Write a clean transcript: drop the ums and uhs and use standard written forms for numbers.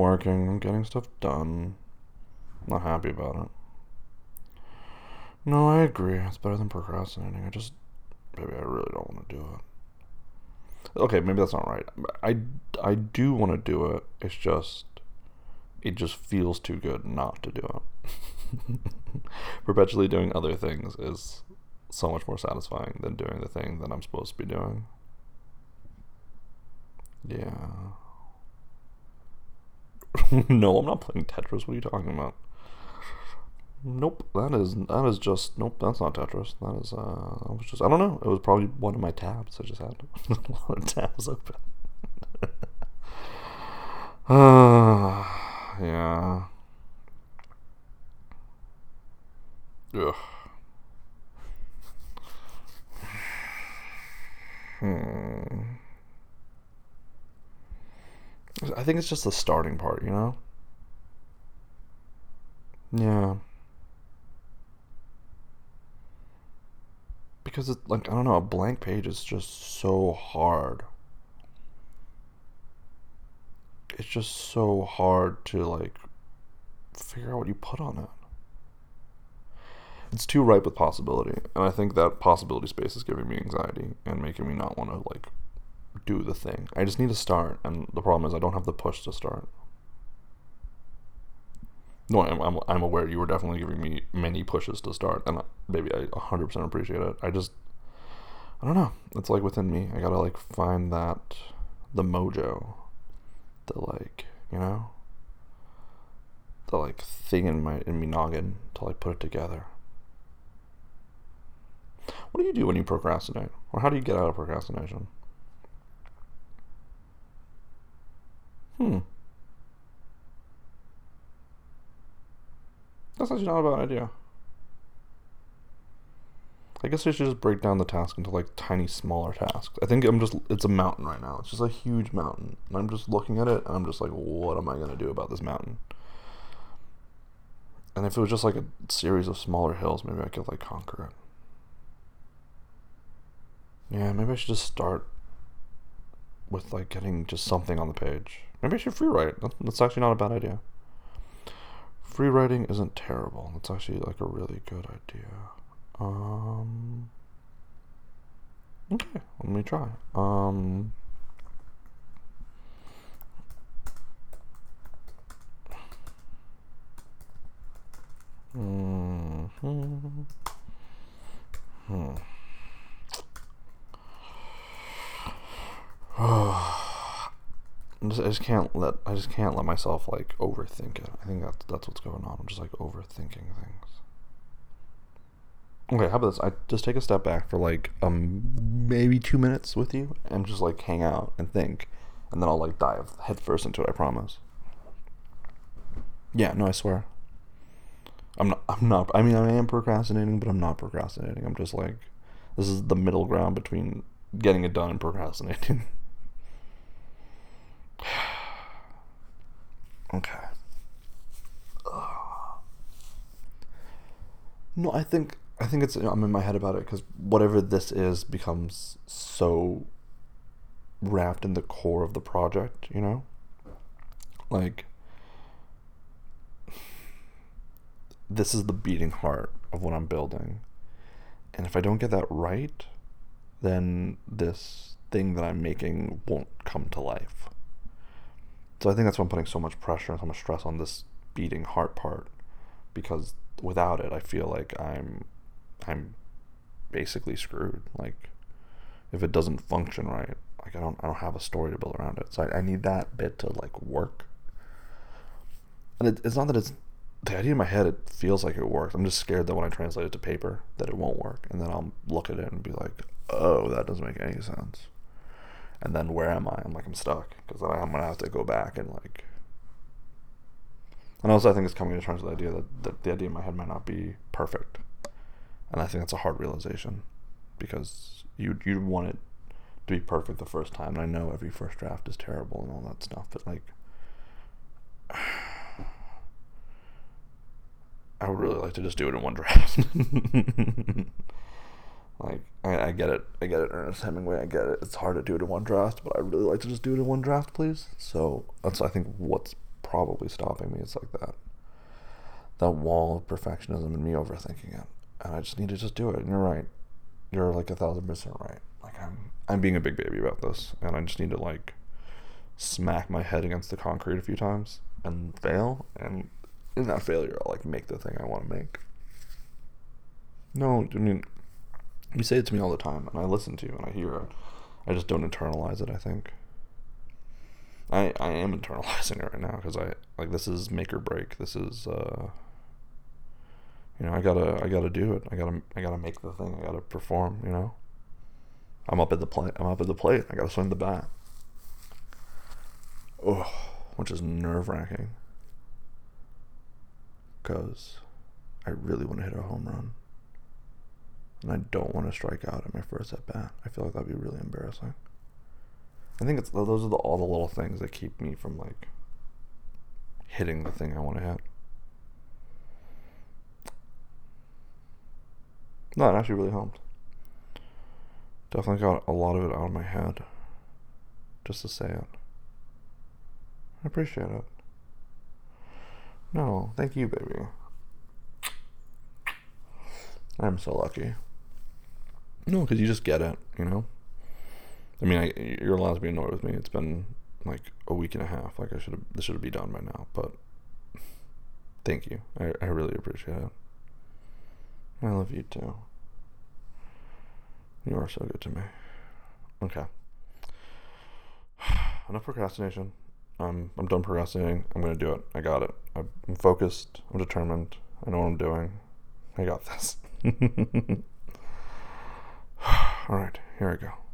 working. I'm getting stuff done. I'm not happy about it. No, I agree. It's better than procrastinating. Maybe I really don't want to do it. Okay, maybe that's not right. I do want to do it. It just feels too good not to do it. Perpetually doing other things is so much more satisfying than doing the thing that I'm supposed to be doing. Yeah. No, I'm not playing Tetris. What are you talking about? Nope. That is just nope. That's not Tetris. That was just I don't know. It was probably one of my tabs. I just had a lot of tabs open. Yeah. Ugh. Hmm. I think it's just the starting part, you know? Yeah. Because it's like I don't know, a blank page is just so hard. It's just so hard to like figure out what you put on it. It's too ripe with possibility, and I think that possibility space is giving me anxiety and making me not want to like do the thing. I just need to start, and the problem is I don't have the push to start. No, I'm aware you were definitely giving me many pushes to start, and maybe I 100% appreciate it. I don't know. It's like within me. I gotta like find the mojo, the like the like thing in me noggin to like put it together. What do you do when you procrastinate, or how do you get out of procrastination? Hmm, that's actually not a bad idea. I guess I should just break down the task into like tiny, smaller tasks. I think it's a mountain right now. It's just a huge mountain. And I'm just looking at it and I'm just like, what am I going to do about this mountain? And if it was just like a series of smaller hills, maybe I could like conquer it. Yeah, maybe I should just start with like getting just something on the page. Maybe I should free write. That's actually not a bad idea. Free writing isn't terrible. It's actually like a really good idea. Um, okay, let me try. Hmm. Hmm. I just can't let myself like overthink it. I think that's what's going on. I'm just like overthinking things. Okay, how about this? I just take a step back for like maybe 2 minutes with you and just like hang out and think, and then I'll like dive headfirst into it. I promise. Yeah, no, I swear. I'm not. I'm not. I mean, I am procrastinating, but I'm not procrastinating. I'm just like, this is the middle ground between getting it done and procrastinating. Okay. No, I think it's I'm in my head about it because whatever this is becomes so wrapped in the core of the project. Like this is the beating heart of what I'm building, and if I don't get that right, then this thing that I'm making won't come to life. So I think that's why I'm putting so much pressure and so much stress on this beating heart part because without it, I feel like I'm basically screwed. Like if it doesn't function right, like I don't have a story to build around it. So I need that bit to like work. And it's not that it's the idea in my head. It feels like it works. I'm just scared that when I translate it to paper, that it won't work, and then I'll look at it and be like, "Oh, that doesn't make any sense." And then where am I? I'm like I'm stuck because then I'm gonna have to go back and like. And also, I think it's coming to terms with the idea that the idea in my head might not be perfect, and I think that's a hard realization because you want it to be perfect the first time. And I know every first draft is terrible and all that stuff, but like I would really like to just do it in one draft. Like I get it, Ernest Hemingway, I get it. It's hard to do it in one draft, but I really like to just do it in one draft, please. So that's I think what's probably stopping me. It's like that wall of perfectionism and me overthinking it. And I just need to just do it. And you're right. You're like 1,000% right. Like I'm being a big baby about this, and I just need to like smack my head against the concrete a few times and fail, and in that failure I'll like make the thing I want to make. No, I mean, you say it to me all the time, and I listen to you and I hear it. I just don't internalize it, I think. I am internalizing it right now, because I like, this is make or break. This is I gotta do it. I gotta make the thing. I gotta perform. I'm up at the plate. I gotta swing the bat. Oh, which is nerve wracking, because I really want to hit a home run, and I don't want to strike out at my first at bat. I feel like that'd be really embarrassing. I think those are all the little things that keep me from like hitting the thing I want to hit. No, it actually really helped. Definitely got a lot of it out of my head, just to say it. I appreciate it. No, thank you, baby. I'm so lucky. No, because you just get it, I mean, you're allowed to be annoyed with me. It's been like a week and a half. Like this should be done by now. But thank you. I really appreciate it. I love you too. You are so good to me. Okay. Enough procrastination. I'm done procrastinating. I'm gonna do it. I got it. I'm focused. I'm determined. I know what I'm doing. I got this. All right, here I go.